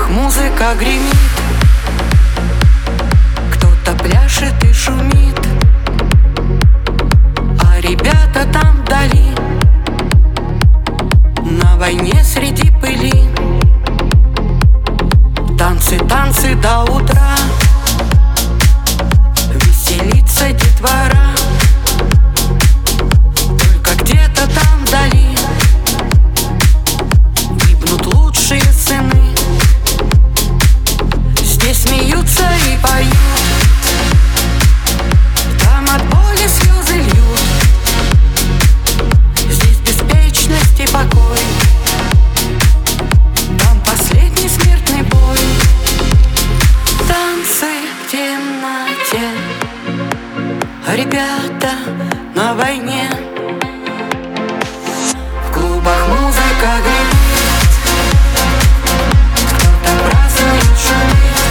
музыка гремит, кто-то пляшет и шумит, а ребята там вдали, на войне среди пыли. Танцы, танцы до утра, веселится детвора. Только где-то там вдали гибнут лучшие сыны. Здесь смеются и поют, там от боли слезы льют. Здесь беспечность и покой, там последний смертный бой. Танцы в темноте, ребята на войне. В клубах музыка гремит, кто-то празднует, шумит,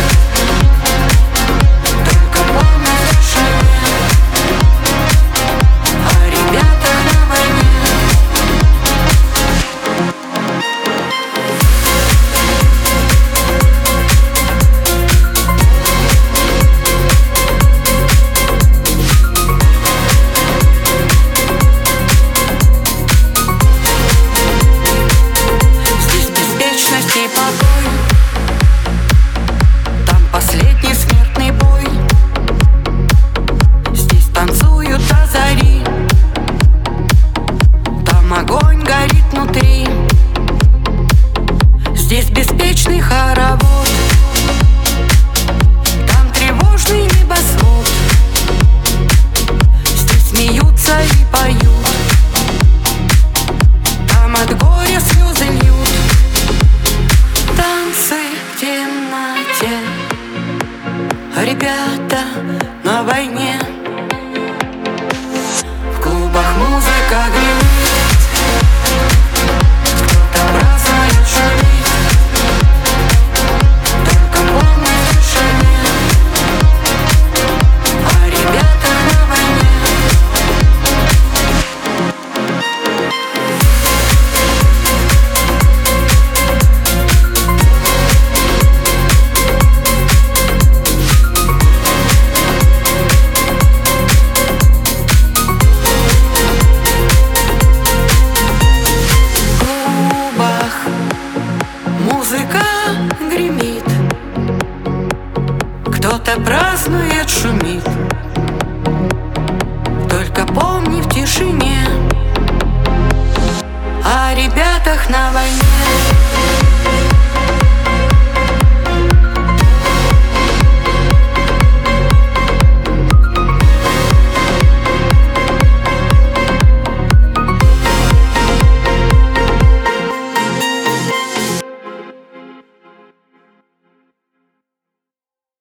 только помнит в тишине о ребятах на войне. И покой, там последний смертный бой. Здесь танцуют до зари, там огонь горит внутри. Здесь беспечный хоровод, там тревожный небосвод. Здесь смеются и поют, там от горя слезы льют. Танцы в темноте, ребята на войне. В клубах музыка гремит, кто-то празднует, шумит, только помнит в тишине о ребятах на войне. Музыка гремит, кто-то празднует, шумит.